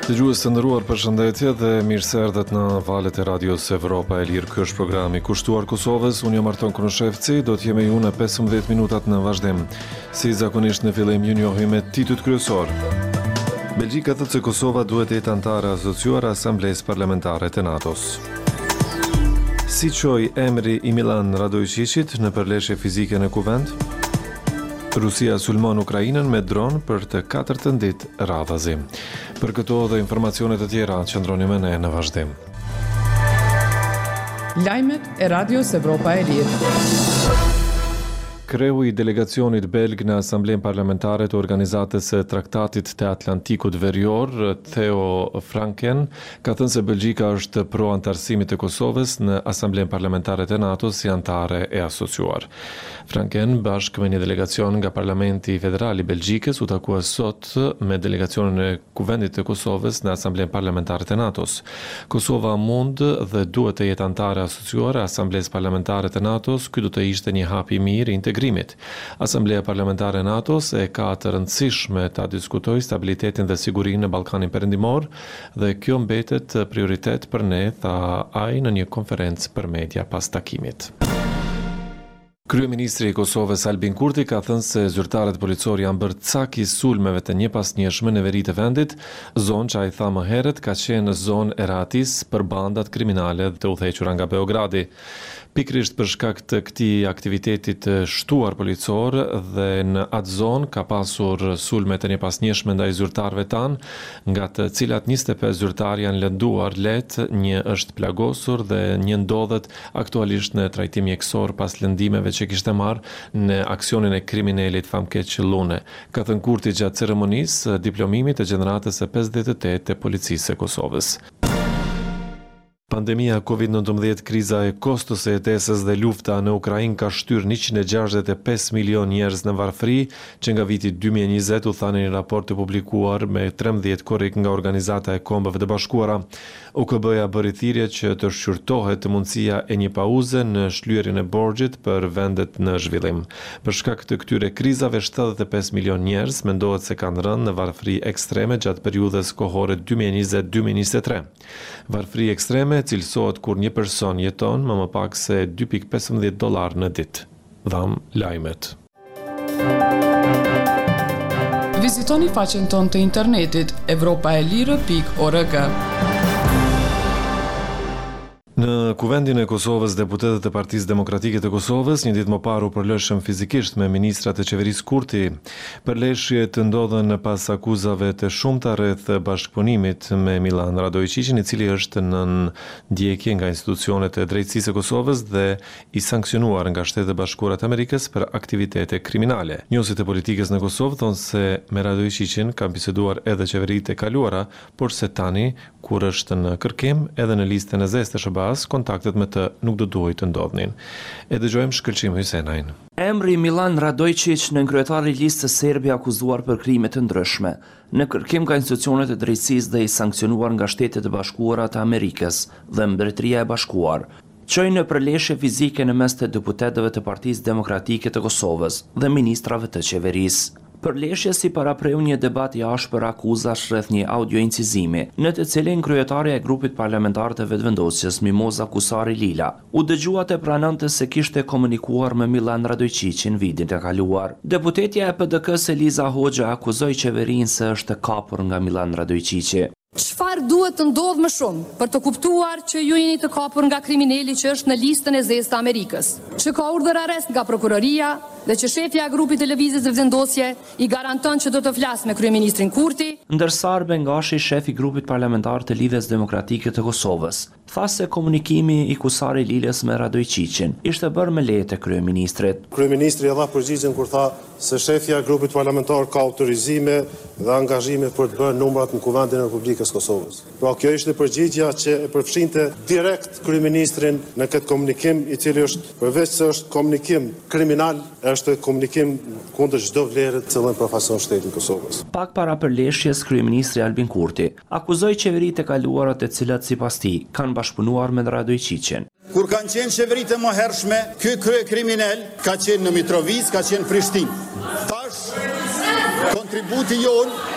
Dëgjues të nderuar, përshëndetje dhe mirë se erdhët në valët e radios Evropa e Lirë. Ky është programi kushtuar Kosovës. Unë jam Arton Krushevci, do të jemi ju në 15 minutat në vazhdim. Si zakonisht në fillim ju njohim me titujt kryesor. Belgjika thotë se Kosova duhet të jetë antare asociuar Asamblesë Parlamentare të NATO-s. Si çoi emri i Milan Radojčićit në përleshje fizike në Kuvend? Rusia sulmon Ukrainën me dron për të 4 ditë radhazi. Për këto dhe informacionet e tjera, qëndroni me ne në vazhdim. Lajmet e Radios Evropa e Lirë. Kreu i delegacionit belg në Asamblenë Parlamentare të Organizatës së Traktatit të Atlantikut Verior, Theo Franken, ka thënë se Belgjika është pro antarësimit të Kosovës në Asamblenë Parlamentare të NATO-s si antare e asociuar. Franken, bashkë me një delegacion nga Parlamenti Federal i Belgjikës, u takua sot me delegacionin e Kuvendit të Kosovës në Asamblenë Parlamentare të NATO-s. Kosova mund dhe duhet të jetë antare asociuar e Asamblesë Parlamentare të NATO-s. Ky do të ishte një hap i mirë i integrimit. Asambleja Parlamentare e NATO-s e ka të rëndësishme ta diskutojë stabilitetin dhe sigurinë në Ballkanin Perëndimor dhe kjo mbetet prioritet për ne, tha ai në një konferencë për media pas takimit. Kryeministri i Kosovës Albin Kurti ka thënë se zyrtarët policor janë bërë cak i sulmeve të njëpasnjëshme në veri të vendit, zonë që ai tha më herët ka qenë zonë e rahatis për bandat kriminale të udhëhequra nga Beogradi. Pikrisht për shkak të këtij aktiviteti të shtuar policor dhe në atë zonë ka pasur sulme të njëpasnjëshme ndaj zyrtarëve tanë, nga të cilat 25 zyrtar janë lënduar lehtë, një është plagosur dhe një ndodhet aktualisht në trajtim mjekësor pas lëndimeve që kishte marrë në aksionin e kriminalit Famkeq Lune. Ka thënë Kurti gjatë ceremonisë diplomimit të gjeneratës së 58 të policisë së Kosovës. Pandemia COVID-19, kriza e kostos së jetesës dhe lufta në Ukrainë ka shtyrë 165 milion njerëz në varfëri, që nga viti 2020 u tha në një raport të publikuar me 13 korrik nga Organizata e Kombeve të Bashkuara. OKB-ja bëri thirrje që të shqyrtohet mundësia e një pauze në shlyerjen e borxhit për vendet në zhvillim. Për shkak të këtyre krizave, 75 milion njerëz mendohet se kanë rënë në varfëri ekstreme gjatë periudhës kohore 2020-2023. Varfëri ekstreme cilësohet kur një person jeton më pak se $2.15 në ditë. Dham lajmet. Vizitoni faqen tonë të internetit evropaelire.org. Në Kuvendin e Kosovës, deputetët e Partisë Demokratike të Kosovës një ditë më parë u përleshën fizikisht me ministrat e qeverisë Kurti. Përleshjet ndodhen pas akuzave të shumta rreth bashkëpunimit me Milan Radojčićin, i cili është nën ndjekje nga institucionet e drejtësisë së Kosovës dhe i sankcionuar nga Shtetet e Bashkuara të Amerikës për aktivitete kriminale. Njohësit e politikës në Kosovë thonë se me Radojčićin kanë biseduar edhe qeveritë e kaluara, por se tani, kur është në kërkim edhe në listën e zezë të SBA-s, kontaktet me të nuk do duhet të ndodhnin. E dëgjojmë Shkëlqim Hysenajin. Emri Milan Radojčić në kryetari i listës serbe akuzuar për krime të ndryshme, në kërkim nga institucionet e drejtësisë dhe i sankcionuar nga Shtetet e Bashkuara të Amerikës dhe Mbretëria e Bashkuar, çoi në përleshje fizike në mes të deputetëve të Partisë Demokratike të Kosovës dhe ministrave të qeverisë. Përleshja si parapreu një debat i ashpër akuzash rreth një audio incizimi, në të cilin kryetaria e grupit parlamentar të vetëvendosjes Mimoza Kusari Lila u dëgjua të pranonte se kishte komunikuar me Milan Radojčićin vitin e kaluar. Deputetja e PDK-s Eliza Hoxha akuzoi qeverinë se është kapur nga Milan Radojčići. Çfarë duhet të ndodhë më shumë për të kuptuar që ju jeni të kapur nga kriminali që është në listën e zezë të Amerikës, që ka urdhër arrest nga prokuroria dhe që shefja e grupit televizës dhe vendosje i garanton që do të flasë me kryeministrin Kurti. Ndërsa Arben Gashi, shef i grupit parlamentar të Lidhjes Demokratike të Kosovës, tha se komunikimi i Kusari Lilës me Radojčićin ishte bërë me leje të kryeministrit. Kryeministri dha përgjigjen kur tha se shefja e grupit parlamentar ka autorizime dhe angazhime për të bërë numrat në Kuvendin e Republikës Kosovës. Pra kjo ishte përgjigja që e përfshinte direkt kryeministrin në këtë komunikim, i cili është përveç se është komunikim kriminal, është komunikim kundër çdo vlere të cilën përfaqëson shtetin e Kosovës. Pak para përleshjes, kryeministri Albin Kurti akuzoi qeveritë e kaluara të cilat sipas tij kanë bashkëpunuar me Radojčićin. Kur kanë qenë qeveritë e mëhershme, ky krye kriminal ka qenë në Mitrovic, ka qenë në Prishtinë. Tash kontributi jon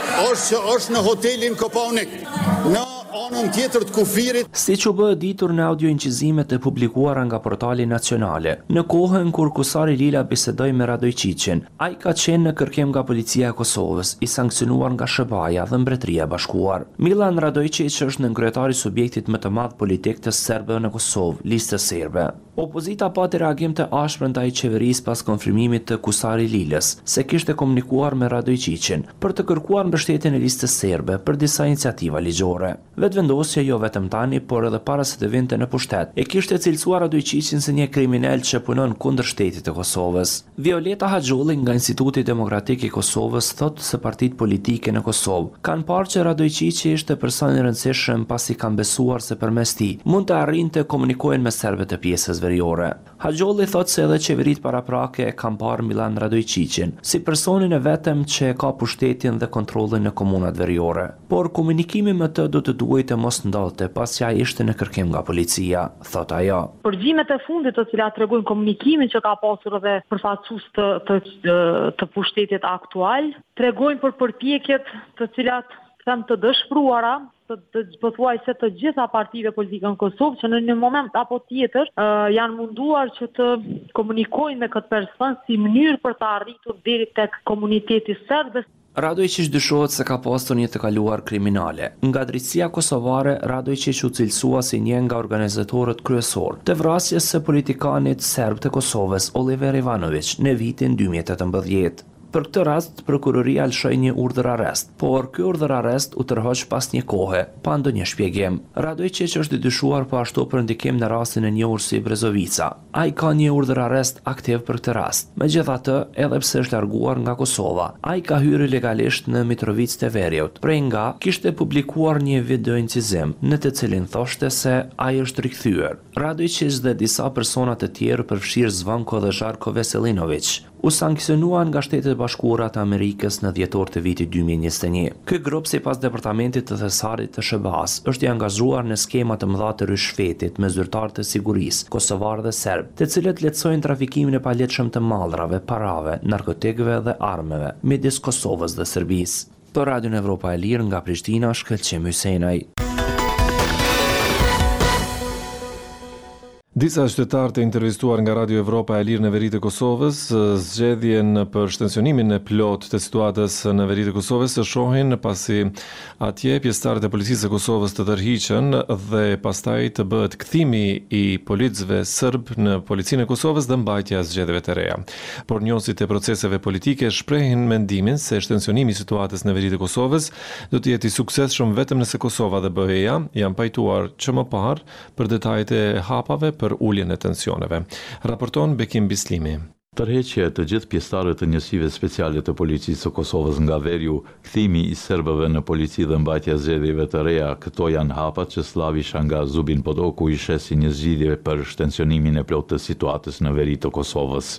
është në hotelin Kopaonik, në anën tjetër të kufirit. Siç u bë ditur në audioincizimet e publikuara nga portali nacionale, në kohën kur Kusari Lila bisedoi me Radojčićin, ai ka qenë në kërkim nga policia e Kosovës, i sankcionuar nga SBA-ja dhe Mbretëria e Bashkuar. Milan Radojčić është nënkryetari i subjektit më të madh politik të serbëve në Kosovë, Lista serbe. Opozita pati reagim të ashpër ndaj qeverisë pas konfirmimit të Kusari Lilës se kishte komunikuar me Radojčićin për të kërkuar mbështetjen e listës serbe për disa iniciativa ligjore. Vetëvendosja jo vetëm tani, por edhe para se të vinte në pushtet, e kishte cilësuar Radojčićin si një kriminal që punon kundër shtetit të Kosovës. Violeta Haxholli nga Instituti Demokratik i Kosovës thotë se partitë politike në Kosovë kanë parë që Radojčići ishte person i rëndësishëm pasi kanë besuar se përmes tij mund të arrinte të komunikojnë me serbët e pjesës veriore. Haxholli thotë se edhe qeveritë paraprake e kanë parë Milan Radojčićin si personin e vetëm që ka pushtetin dhe kontrollin në komunat veriore. Por komunikimi me të do të duhet të mos ndodhte pasi ai ishte në kërkim nga policia, thot ajo. Përgjimet e fundit të cilat tregojnë komunikimin që ka pasur edhe përfaqësues të pushtetit aktual, tregojnë për përpjekjet të cilat janë të dëshpëruara të pothuajse të gjitha partive politike në Kosovë që në një moment apo tjetër janë munduar që të komunikojnë me këtë person si mënyrë për të arritur deri tek komuniteti serb. Radojčić dyshohet se ka pasur një të kaluar kriminale. Nga drejtësia kosovare, Radojčić u cilësua si një nga organizatorët kryesor të vrasjes së politikanit serb të Kosovës, Oliver Ivanović, në vitin 2018. Për këtë rast, prokuroria lëshoi një urdhër arrest, por ky urdhër arrest u tërhoq pas një kohe, pa ndonjë shpjegim. Radojčić është i dyshuar po ashtu për ndikim në rastin e njohur si Brezovica. Ai ka një urdhër arrest aktiv për këtë rast. Megjithatë, edhe pse është larguar nga Kosova, ai ka hyrë legalisht në Mitrovicë të Veriut, prej nga kishte publikuar një video incizim në të cilin thoshte se ai është rikthyer. Radojčić dhe disa persona të tjerë përfshirë Zvonko dhe Žarko Veselinović u sankcionuan nga Shtetet e Bashkuara të Amerikës në dhjetor të vitit 2021. Ky grup, sipas departamentit të thesarit të SBA-s, është i angazhuar në skema të mëdha të rishfetit me zyrtarë të sigurisë, kosovar dhe serb, të cilët lehtësojnë trafikimin e paletshëm të mallrave, parave, narkotikëve dhe armëve midis Kosovës dhe Serbisë. Për Radion Evropa e Lirë nga Prishtina, Shkëlqim Hysenaj. Disa qytetarë të intervistuar nga Radio Evropa e Lirë në veri të Kosovës zgjedhjen për shtensionimin e plot të situatës në veri të Kosovës së shohin pasi atje pjesëtarët e policisë së Kosovës të tërhiqen dhe pastaj të bëhet kthimi i policëve serb në policinë e Kosovës dhe mbajtja e zgjedhjeve të reja. Por njohësit e proceseve politike shprehin mendimin se shtensionimi i situatës në veri të Kosovës do të jetë i suksesshëm vetëm nëse Kosova dhe BE-ja janë pajtuar që më parë për detajet e hapave për uljen e tensioneve. Raporton Bekim Bislimi. Tërheqja e të gjithë pjesëtarëve të njësive speciale të policisë së Kosovës nga Veriu, kthimi i serbëve në polici dhe mbajtja e zgjedhjeve të reja, këto janë hapat që Slavisha nga Zubin Podoku i sheh si një zgjidhje për shtensionimin e plotë të situatës në veri të Kosovës.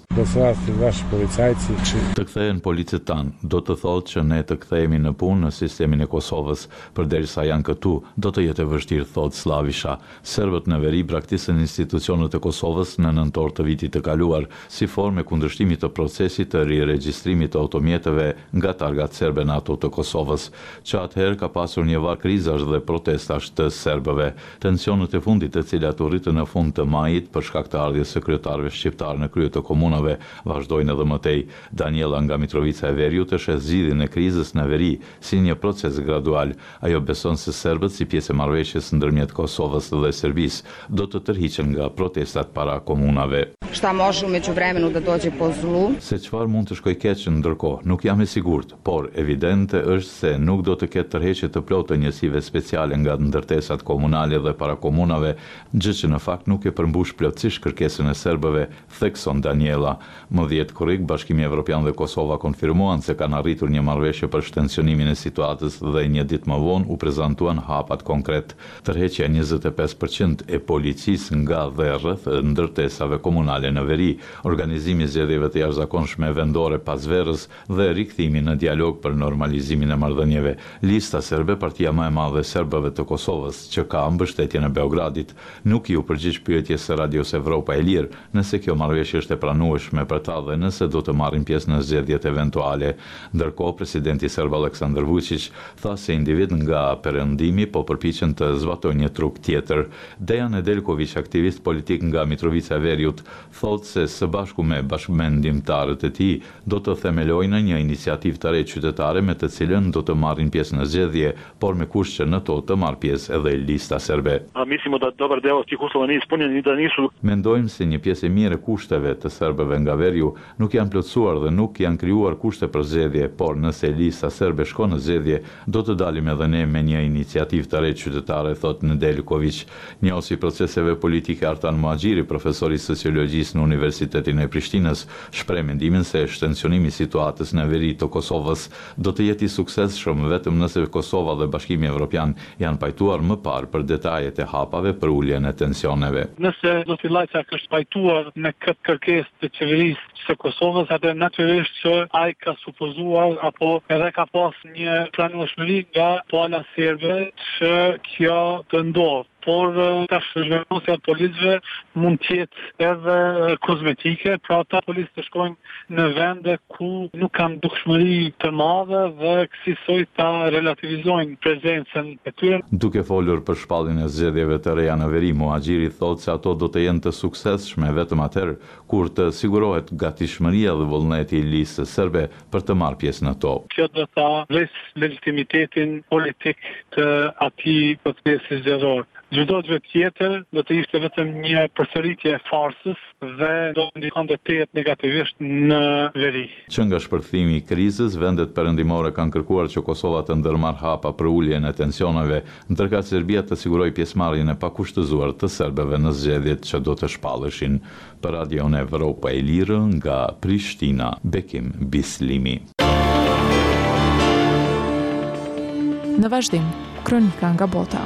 Të kthehen policët tanë, do të thotë që ne të kthehemi në punë në sistemin e Kosovës, përderisa janë këtu, do të jetë e vështirë, thotë Slavisha. Serbët në veri braktisën institucionet e Kosovës në nëntor të vitit të kaluar, si formë kundërshtimit të procesit të riregjistrimit të automjeteve nga targat serbe NATO të Kosovës, që atëherë ka pasur një var krizash dhe protestash të serbëve. Tensionet e fundit të cilat u rritën në fund të majit për shkak të ardhjes së kryetarëve shqiptar në krye të komunave vazhdojnë edhe më tej. Daniela nga Mitrovica e Veriut e sheh zgjidhjen e krizës në veri si një proces gradual. Ajo beson se serbët si pjesë e marrëveshjes ndërmjet Kosovës dhe Serbisë do të tërhiqen nga protestat para komunave. Šta može u međuvremenu da dođe po zlu? Se çfarë mund të shkojë keq ndërkohë, nuk jam i sigurt, por evidente është se nuk do të ketë tërheqje të plotë të njësive speciale nga ndërtesat komunale dhe parakomunave, gjë që në fakt nuk e përmbush plotësisht kërkesën e serbëve, thekson Daniela. Më 10 korrik, Bashkimi Evropian dhe Kosova konfirmuan se kanë arritur një marrëveshje për shtensionimin e situatës dhe një ditë më vonë u prezantuan hapat konkret. Tërheqja 25% e policisë nga dhe rreth ndërtesave komunale në veri, organizimi vazhdimi i zgjedhjeve të jashtëzakonshme vendore pas verës dhe rikthimi në dialog për normalizimin e marrëdhënieve. Lista serbe, partia më e madhe e serbëve të Kosovës, që ka mbështetjen e Beogradit, nuk ju përgjigj pyetjes së Radios Evropa e Lirë nëse kjo marrëveshje është e pranueshme për ta dhe nëse do të marrin pjesë në zgjedhjet eventuale. Ndërkohë, presidenti serb Aleksandar Vučić tha se individ nga perëndimi po përpiqen të zbatojnë një truk tjetër. Dejan Nedeljković, aktivist politik nga Mitrovica e Veriut, thotë se së bashku me bashkëmendimtarët e tij do të themelojnë një iniciativë të re qytetare me të cilën do të marrin pjesë në zgjedhje, por me kusht që në to të marrë pjesë edhe lista serbe. Mendojmë se një pjesë e mirë e kushteve të serbëve nga Veriu nuk janë plotësuar dhe nuk janë krijuar kushte për zgjedhje, por nëse lista serbe shkon në zgjedhje, do të dalim edhe ne me një iniciativë të re qytetare, thot Nedeljković. Njohësi proceseve politike Artan Muhaxhiri, profesor i sociologjisë në Universitetin e Prishtinës, shpreh mendimin se shtensionimi i situatës në veri të Kosovës do të jetë i suksesshëm vetëm nëse Kosova dhe Bashkimi Evropian janë pajtuar më parë për detajet e hapave për uljen e tensioneve. Nëse zoti Lajçak është pajtuar me këtë kërkesë të qeverisë së Kosovës, atë natyrisht që ai ka supozuar apo edhe ka pas një pranueshmëri nga pala serbe që kjo të ndodhë. Por tash zhvendosja e policëve mund të jetë edhe kozmetike, pra ata policë të shkojnë në vende ku nuk kanë dukshmëri të madhe dhe kësaj ta relativizojnë prezencën e tyre. Duke folur për shpalljen e zgjedhjeve të reja në veri, Muhaxhiri thotë se ato do të jenë të suksesshme vetëm atëherë kur të sigurohet gatishmëria dhe vullneti i listës serbe për të marrë pjesë në to. Kjo do ta vlesë legitimitetin politik të atij procesi zgjedhor. Çdo gjë tjetër do të ishte vetëm një përsëritje e farsës dhe do të ndikonte tejet negativisht në veri. Që nga shpërthimi i krizës, vendet perëndimore kanë kërkuar që Kosova të ndërmarrë hapa për uljen e tensioneve, ndërkëse Serbia të sigurojë pjesëmarrjen e pakushtëzuar të serbëve në zgjedhjet që do të shpalleshin. Për Radion Evropa e Lirë nga Prishtina, Bekim Bislimi. Në vazhdim, kronika nga bota.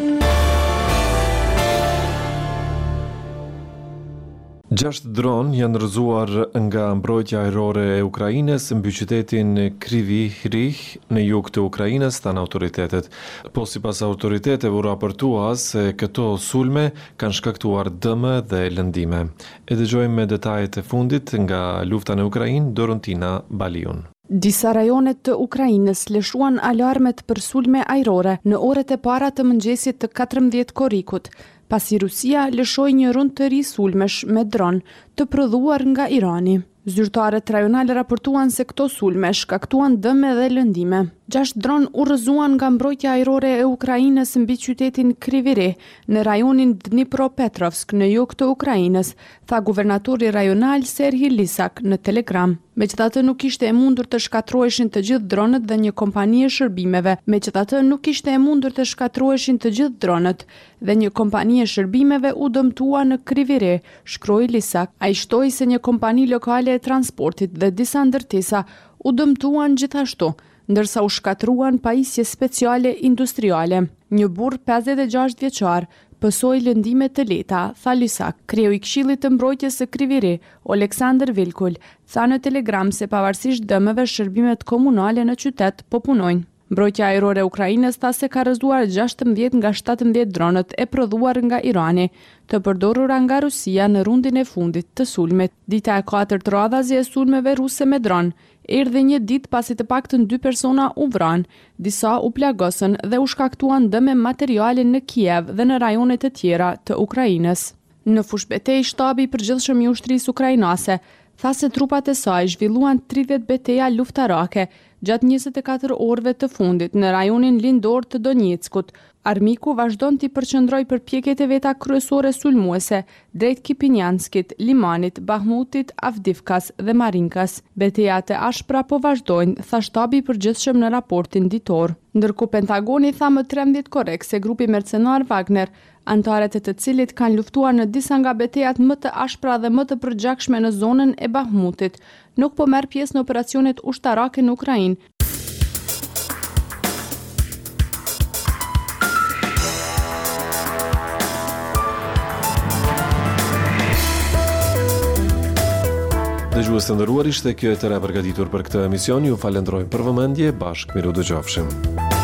Gjashtë dron janë rrëzuar nga mbrojtja ajrore e Ukrainës mbi qytetin Kryvyi Rih në jug të Ukrainës, thanë autoritetet. Po sipas autoriteteve u raportua se këto sulme kanë shkaktuar dëme dhe lëndime. E dëgjojmë me detajet e fundit nga lufta në Ukrainë, Dorontina Baliun. Disa rajonet të Ukrainës lëshuan alarmet për sulme ajrore në orët e para të mëngjesit të 14 korrikut, pasi Rusia lëshoi një rund të ri sulmesh me dron të prodhuar nga Irani. Zyrtarët rajonale raportuan se këto sulme shkaktuan dëme dhe lëndime. 6 dron u rrëzuan nga mbrojtja ajrore e Ukrainës mbi qytetin Kryvyi Rih në rajonin Dnipropetrovsk në jug të Ukrainës, tha guvernatori rajonal Serhii Lisak në Telegram. Megjithatë nuk ishte e mundur të shkatërroheshin të gjithë dronët dhe një kompani e shërbimeve. Dhe një kompani e shërbimeve u dëmtua në Kryvyi Rih, shkroi Lisak. Ai shtoi se një kompani lokale e transportit dhe disa ndërtesa u dëmtuan gjithashtu, ndërsa u shkatruan pajisje speciale industriale. Një burr 56 vjeçar pësoi lëndime të lehta, tha Lisak. Kreu i Këshillit të Mbrojtjes së Kryvyi Rih, Oleksandr Vilkul, tha në Telegram se pavarësisht dëmeve, shërbimet komunale në qytet po punojnë. Mbrojtja ajrore e Ukrainës tha se ka rrëzuar 16 nga 17 dronët e prodhuar nga Irani, të përdorura nga Rusia në rundin e fundit të sulmit. Dita e 4 radhazi e sulmeve ruse me dron erdhi një ditë pasi të paktën 2 persona u vranë, disa u plagosën dhe u shkaktuan dëme materiale në Kiev dhe në rajonet të tjera të Ukrainës. Në fushë betejë, shtabi i përgjithshëm i ushtrisë ukrainase tha se trupat e saj zhvilluan 30 betejë luftarake gjatë 24 orëve të fundit në rajonin lindor të Donjeckut. Armiku vazhdon t'i përqendrojë përpjekjet e veta kryesore sulmuese drejt Kipinjanskit, Limanit, Bahmutit, Avdivkas dhe Marinkas. Betejat e ashpra po vazhdojnë, tha shtabi i përgjithshëm në raportin ditor. Ndërkohë Pentagoni tha më 13 korrekt se grupi mercenar Wagner, antarët e të cilit kanë luftuar në disa nga betejat më të ashpra dhe më të përgjakshme në zonën e Bahmutit, nuk po merr pjesë në operacionet ushtarake në Ukrainë. Dëgjues të nderuar, ishte kjo e tëra përgatitur për këtë emision. Ju falenderoj për vëmendje, bashkë miru dëgjofshim.